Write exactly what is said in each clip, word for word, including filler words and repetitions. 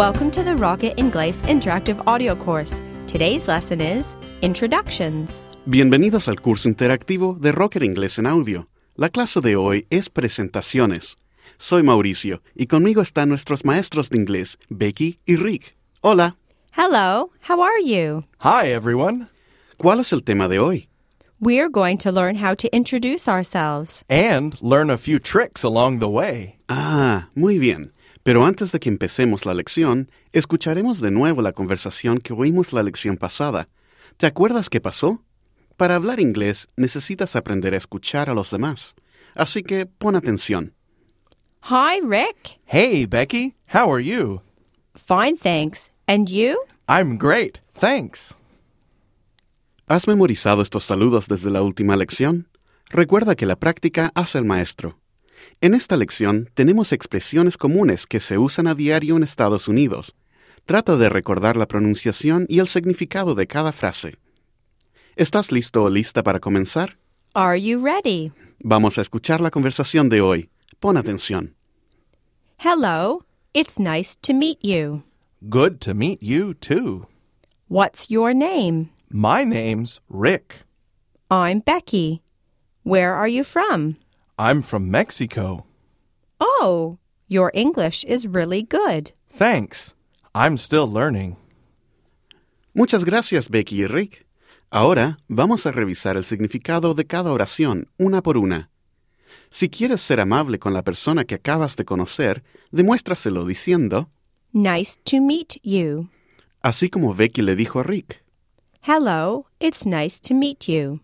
Welcome to the Rocket Inglés Interactive Audio Course. Today's lesson is Introductions. Bienvenidos al curso interactivo de Rocket Inglés en Audio. La clase de hoy es Presentaciones. Soy Mauricio y conmigo están nuestros maestros de inglés, Becky y Rick. Hola. Hello, how are you? Hi, everyone. ¿Cuál es el tema de hoy? We're going to learn how to introduce ourselves. And learn a few tricks along the way. Ah, muy bien. Pero antes de que empecemos la lección, escucharemos de nuevo la conversación que oímos la lección pasada. ¿Te acuerdas qué pasó? Para hablar inglés necesitas aprender a escuchar a los demás. Así que pon atención. Hi, Rick. Hey, Becky. How are you? Fine, thanks. And you? I'm great. Thanks. ¿Has memorizado estos saludos desde la última lección? Recuerda que la práctica hace al maestro. En esta lección tenemos expresiones comunes que se usan a diario en Estados Unidos. Trata de recordar la pronunciación y el significado de cada frase. ¿Estás listo o lista para comenzar? Are you ready? Vamos a escuchar la conversación de hoy. Pon atención. Hello, it's nice to meet you. Good to meet you, too. What's your name? My name's Rick. I'm Becky. Where are you from? I'm from Mexico. Oh, your English is really good. Thanks. I'm still learning. Muchas gracias, Becky y Rick. Ahora vamos a revisar el significado de cada oración, una por una. Si quieres ser amable con la persona que acabas de conocer, demuéstraselo diciendo, Nice to meet you. así como Becky le dijo a Rick. Hello, it's nice to meet you.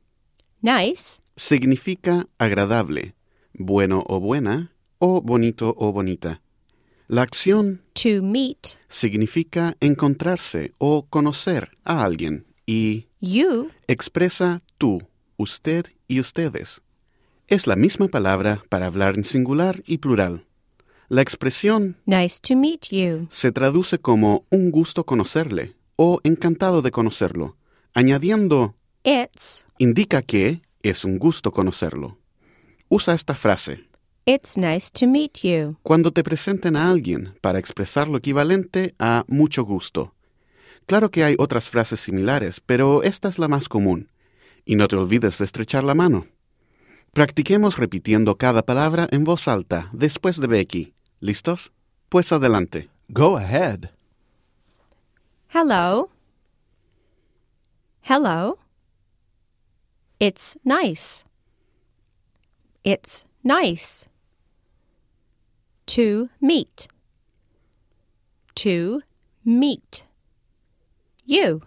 Nice Significa agradable, bueno o buena, o bonito o bonita. La acción to meet significa encontrarse o conocer a alguien y you expresa tú, usted y ustedes. Es la misma palabra para hablar en singular y plural. La expresión nice to meet you. se traduce como un gusto conocerle o encantado de conocerlo. Añadiendo It's indica que es un gusto conocerlo. Usa esta frase It's nice to meet you. cuando te presenten a alguien para expresar lo equivalente a mucho gusto. Claro que hay otras frases similares, pero esta es la más común. Y no te olvides de estrechar la mano. Practiquemos repitiendo cada palabra en voz alta después de Becky. ¿Listos? Pues adelante. Go ahead. Hello. Hello. It's nice. It's nice. To meet. To meet. You.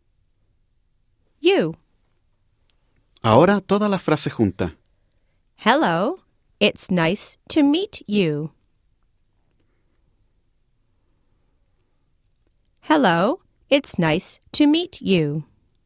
You. Ahora toda la frase junta. Hello. It's nice to meet you. Hello. It's nice to meet you.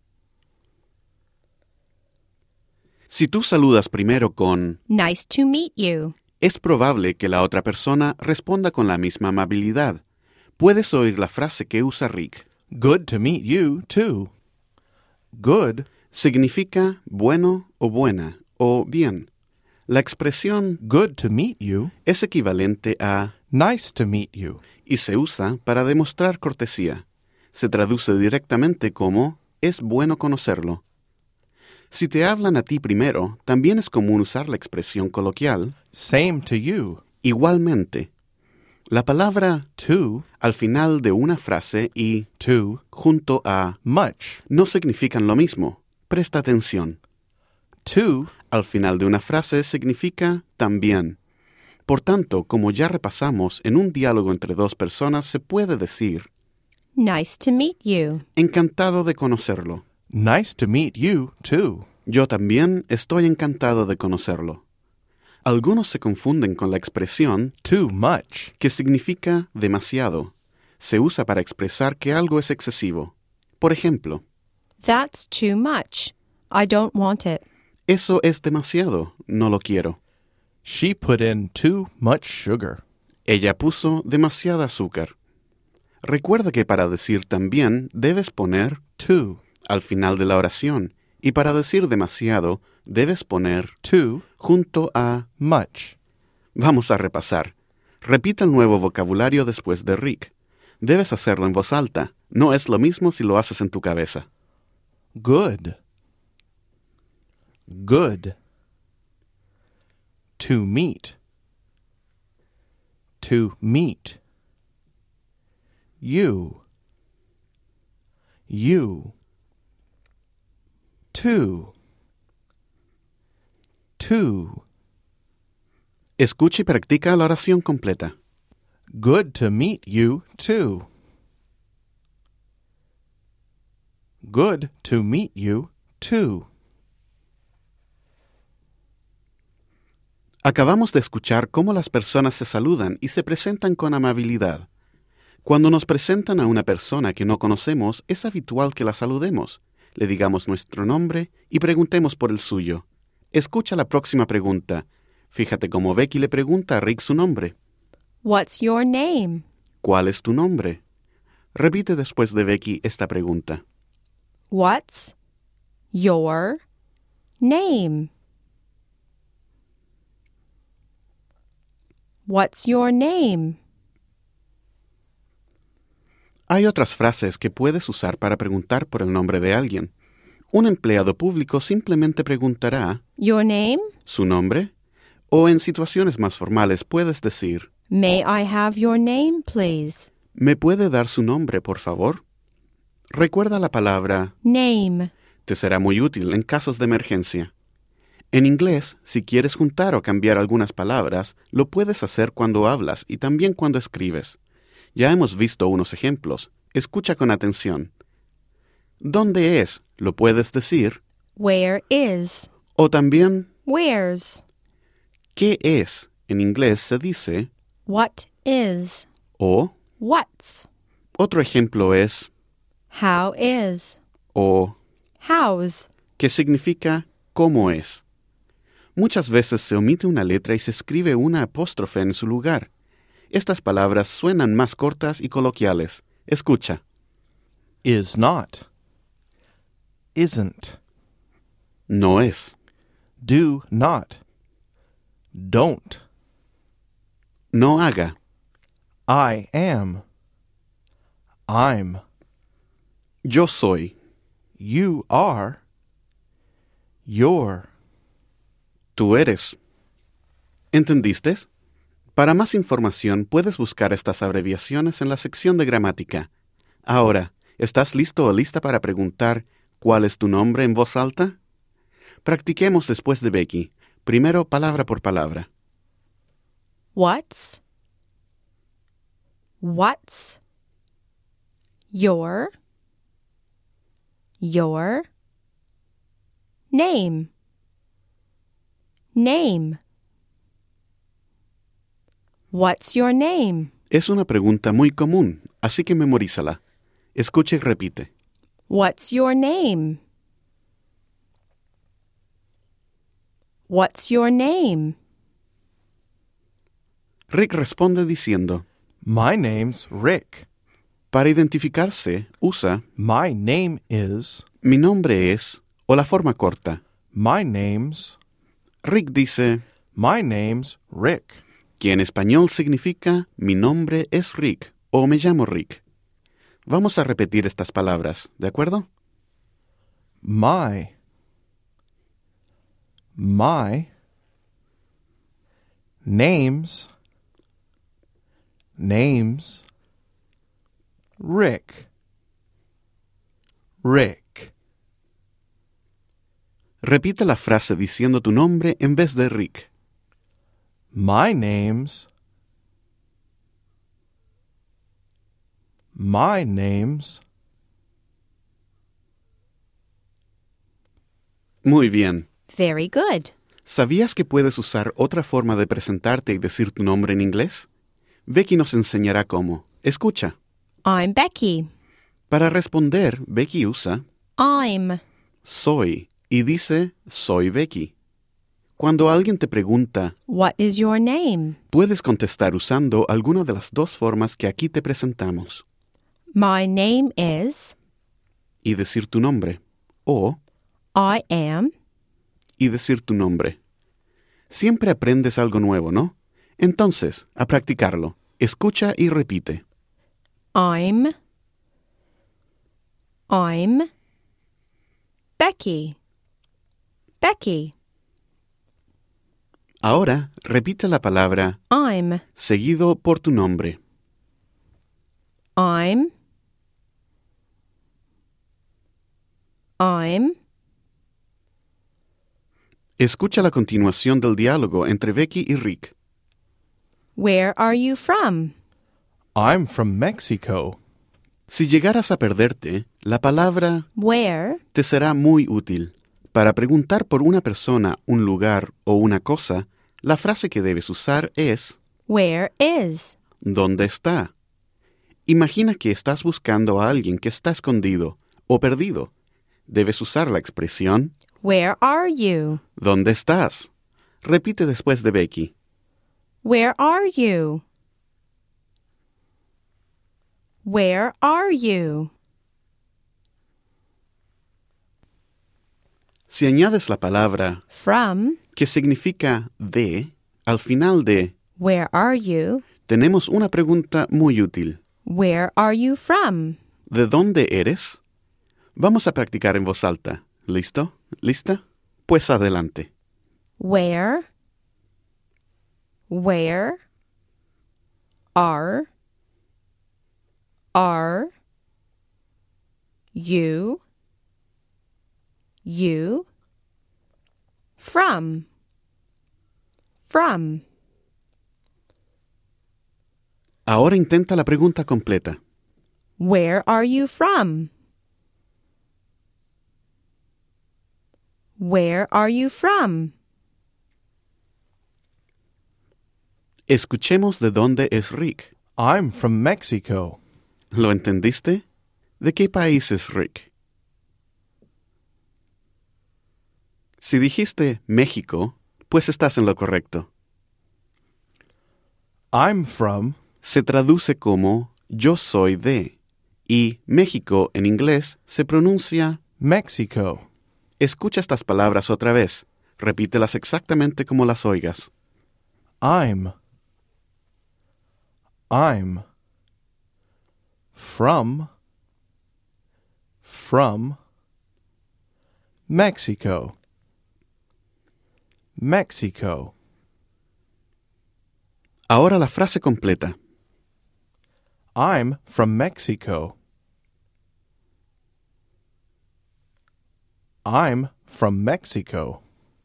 Si tú saludas primero con Nice to meet you. es probable que la otra persona responda con la misma amabilidad. Puedes oír la frase que usa Rick. Good to meet you, too. Good Significa bueno o buena o bien. La expresión good to meet you. es equivalente a Nice to meet you. y se usa para demostrar cortesía. Se traduce directamente como es bueno conocerlo. Si te hablan a ti primero, también es común usar la expresión coloquial Same to you. igualmente. La palabra Too, al final de una frase y too junto a much. no significan lo mismo. Presta atención. Too Al final de una frase significa también. Por tanto, como ya repasamos, en un diálogo entre dos personas se puede decir Nice to meet you. encantado de conocerlo. nice to meet you, too. Yo también estoy encantado de conocerlo. Algunos se confunden con la expresión Too much. que significa demasiado. Se usa para expresar que algo es excesivo. Por ejemplo, That's too much. I don't want it. eso es demasiado, no lo quiero. She put in too much sugar. Ella puso demasiada azúcar. Recuerda que para decir también debes poner Too. al final de la oración y para decir demasiado debes poner Too junto a much. Vamos a repasar. Repita el nuevo vocabulario después de Rick. Debes hacerlo en voz alta. No es lo mismo si lo haces en tu cabeza. Good. Good. To meet. To meet. You. You. To. To. Escucha y practica la oración completa. Good to meet you, too. Good to meet you, too. Acabamos de escuchar cómo las personas se saludan y se presentan con amabilidad. Cuando nos presentan a una persona que no conocemos, es habitual que la saludemos, le digamos nuestro nombre y preguntemos por el suyo. Escucha la próxima pregunta. Fíjate cómo Becky le pregunta a Rick su nombre. What's your name? ¿Cuál es tu nombre? Repite después de Becky esta pregunta. What's your name? What's your name? Hay otras frases que puedes usar para preguntar por el nombre de alguien. Un empleado público simplemente preguntará Your name? ¿su nombre? O en situaciones más formales puedes decir May I have your name, please? ¿me puede dar su nombre, por favor? Recuerda la palabra Name. te será muy útil en casos de emergencia. En inglés, si quieres juntar o cambiar algunas palabras, lo puedes hacer cuando hablas y también cuando escribes. Ya hemos visto unos ejemplos. Escucha con atención. ¿Dónde es? Lo puedes decir. Where is? O también, Where's? ¿qué es? En inglés se dice What is? o. What's? Otro ejemplo es How is? o, How's? que significa cómo es. Muchas veces se omite una letra y se escribe una apóstrofe en su lugar. Estas palabras suenan más cortas y coloquiales. Escucha. Is not. Isn't. No es. Do not. Don't. No haga. I am. I'm. Yo soy. You are. You're. Tú eres. ¿Entendiste? Para más información puedes buscar estas abreviaciones en la sección de gramática. Ahora, ¿estás listo o lista para preguntar ¿cuál es tu nombre en voz alta? Practiquemos después de Becky. Primero palabra por palabra. What's? What's? Your? Your? Name? Name? What's your name? Es una pregunta muy común, así que memorízala. Escucha y repite. What's your name? What's your name? Rick responde diciendo, My name's Rick. para identificarse, usa My name is. mi nombre es o la forma corta. My name's. Rick dice My name's Rick. que en español significa mi nombre es Rick o me llamo Rick. Vamos a repetir estas palabras, ¿de acuerdo? My. My. Name's. Name's. Rick. Rick. Repite la frase diciendo tu nombre en vez de Rick. My name's. My name's. Muy bien. Very good. ¿Sabías que puedes usar otra forma de presentarte y decir tu nombre en inglés? Becky nos enseñará cómo. Escucha. I'm Becky. Para responder, Becky usa I'm. soy y dice soy Becky. Cuando alguien te pregunta, What is your name? puedes contestar usando alguna de las dos formas que aquí te presentamos. My name is. Y decir tu nombre. O I am. y decir tu nombre. Siempre aprendes algo nuevo, ¿no? Entonces, a practicarlo. Escucha y repite. I'm. I'm. Becky. Becky. Ahora repite la palabra I'm. seguido por tu nombre. I'm. I'm. Escucha la continuación del diálogo entre Becky y Rick. Where are you from? I'm from Mexico. Si llegaras a perderte, la palabra Where te será muy útil. Para preguntar por una persona, un lugar o una cosa, la frase que debes usar es Where is? ¿dónde está? Imagina que estás buscando a alguien que está escondido o perdido. Debes usar la expresión Where are you? ¿dónde estás? Repite después de Becky. Where are you? Where are you? Si añades la palabra From. que significa de al final de Where are you? tenemos una pregunta muy útil. Where are you from? ¿De dónde eres? Vamos a practicar en voz alta. ¿Listo? ¿Lista? Pues adelante. Where? Where? Are? Are? You? You? From? From? Ahora intenta la pregunta completa. Where are you from? Where are you from? Escuchemos de dónde es Rick. I'm from Mexico. ¿Lo entendiste? ¿De qué país es Rick? Si dijiste México, pues estás en lo correcto. I'm from. Se traduce como yo soy de, y México en inglés se pronuncia. Mexico. Escucha estas palabras otra vez. Repítelas exactamente como las oigas. I'm. I'm. From. From. Mexico. Mexico. Ahora la frase completa. I'm from Mexico. I'm from Mexico.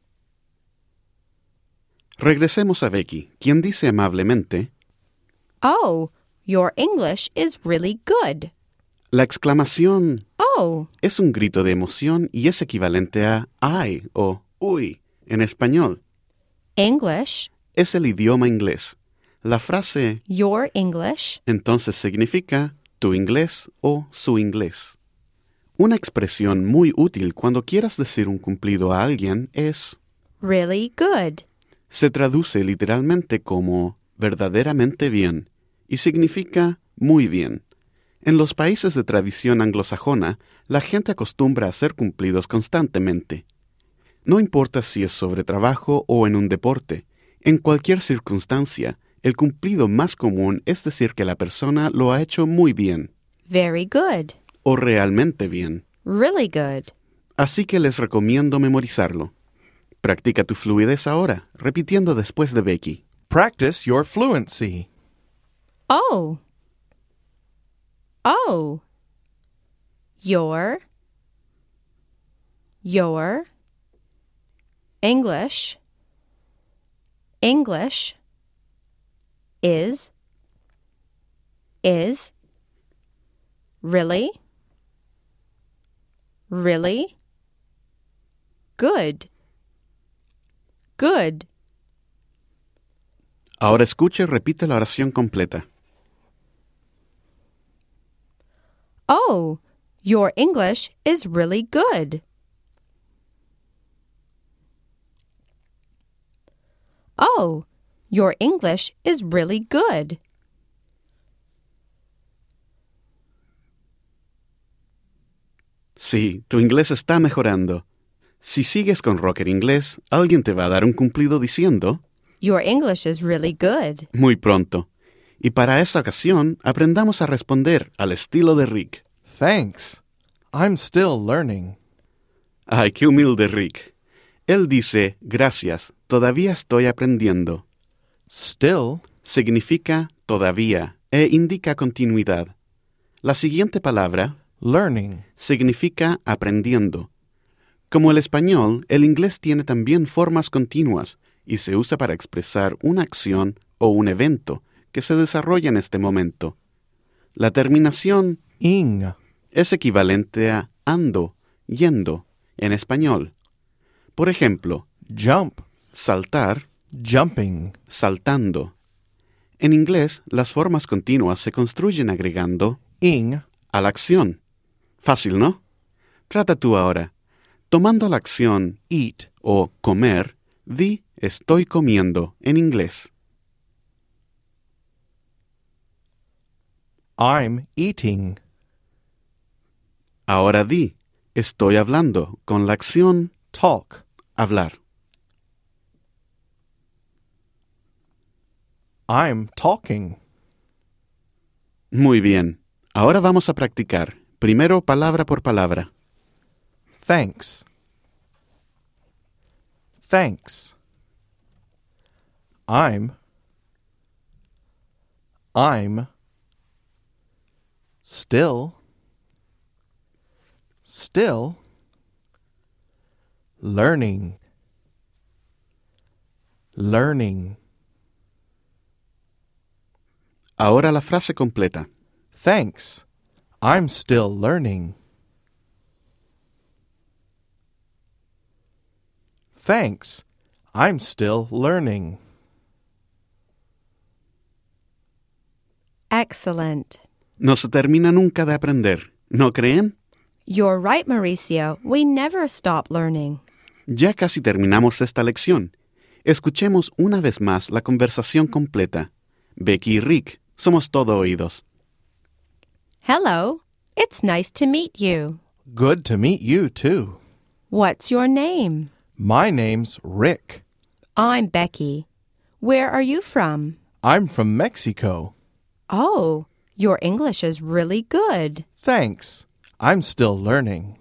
Regresemos a Becky, quien dice amablemente, Oh, your English is really good. la exclamación Oh, es un grito de emoción y es equivalente a ay o uy en español. English, Es el idioma inglés. La frase your English, entonces significa tu inglés o su inglés. Una expresión muy útil cuando quieras decir un cumplido a alguien es really good. se traduce literalmente como verdaderamente bien y significa muy bien. En los países de tradición anglosajona, la gente acostumbra a hacer cumplidos constantemente. No importa si es sobre trabajo o en un deporte, en cualquier circunstancia, el cumplido más común es decir que la persona lo ha hecho muy bien, Very good. o realmente bien. Really good. Así que les recomiendo memorizarlo. Practica tu fluidez ahora, repitiendo después de Becky. Practice your fluency. Oh. Oh. Your. Your. English. English. Is. Is. Really. Really. Good. Good. Ahora escucha y repite la oración completa. Oh, your English is really good. Oh, your English is really good. Sí, tu inglés está mejorando. Si sigues con Rocker Inglés, alguien te va a dar un cumplido diciendo Your English is really good. muy pronto. Y para esa ocasión, aprendamos a responder al estilo de Rick. Thanks. I'm still learning. Ay, qué humilde Rick. Él dice, gracias, todavía estoy aprendiendo. Still Significa todavía e indica continuidad. La siguiente palabra, learning. significa aprendiendo. Como el español, el inglés tiene también formas continuas y se usa para expresar una acción o un evento que se desarrolla en este momento. La terminación Ing. es equivalente a ando, yendo, en español. Por ejemplo, Jump. saltar, Jumping. saltando. En inglés, las formas continuas se construyen agregando Ing. a la acción. Fácil, ¿no? Trata tú ahora. Tomando la acción Eat. o comer, di estoy comiendo en inglés. I'm eating. Ahora di estoy hablando con la acción Talk. hablar. I'm talking. Muy bien. Ahora vamos a practicar. Primero palabra por palabra. Thanks. Thanks. I'm. I'm. Still. Still. Learning. Learning. Ahora la frase completa. Thanks. I'm still learning. Thanks. I'm still learning. Excellent. No se termina nunca de aprender, ¿no creen? You're right, Mauricio. We never stop learning. Ya casi terminamos esta lección. Escuchemos una vez más la conversación completa. Becky y Rick, somos todo oídos. Hello. It's nice to meet you. Good to meet you, too. What's your name? My name's Rick. I'm Becky. Where are you from? I'm from Mexico. Oh, your English is really good. Thanks. I'm still learning.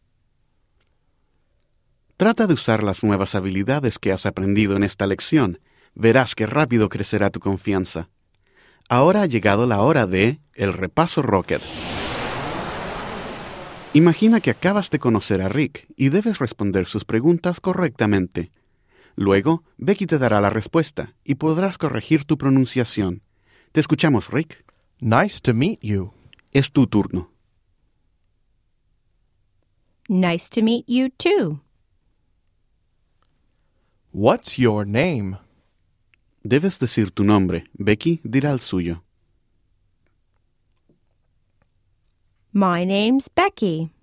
Trata de usar las nuevas habilidades que has aprendido en esta lección. Verás que rápido crecerá tu confianza. Ahora ha llegado la hora de el repaso Rocket. Imagina que acabas de conocer a Rick y debes responder sus preguntas correctamente. Luego, Becky te dará la respuesta y podrás corregir tu pronunciación. Te escuchamos, Rick. Nice to meet you. Es tu turno. Nice to meet you, too. What's your name? Debes decir tu nombre. Becky dirá el suyo. My name's Becky.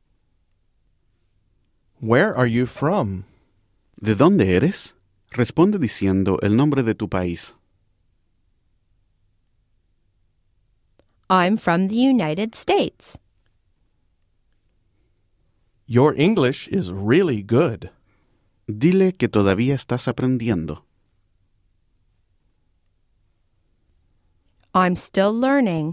Where are you from? ¿De dónde eres? Responde diciendo el nombre de tu país. I'm from the United States. Your English is really good. Dile que todavía estás aprendiendo. I'm still learning.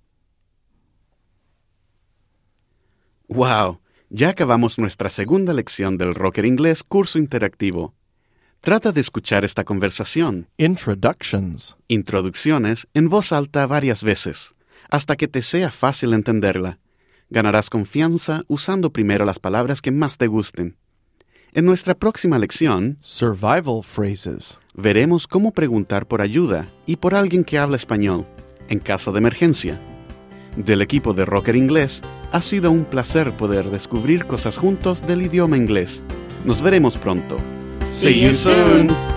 ¡Wow! Ya acabamos nuestra segunda lección del Rocket Inglés curso interactivo. Trata de escuchar esta conversación, Introductions. introducciones, en voz alta varias veces, hasta que te sea fácil entenderla. Ganarás confianza usando primero las palabras que más te gusten. En nuestra próxima lección, Survival phrases. veremos cómo preguntar por ayuda y por alguien que habla español, en caso de emergencia. Del equipo de Rocket Inglés, ha sido un placer poder descubrir cosas juntos del idioma inglés. Nos veremos pronto. See you soon.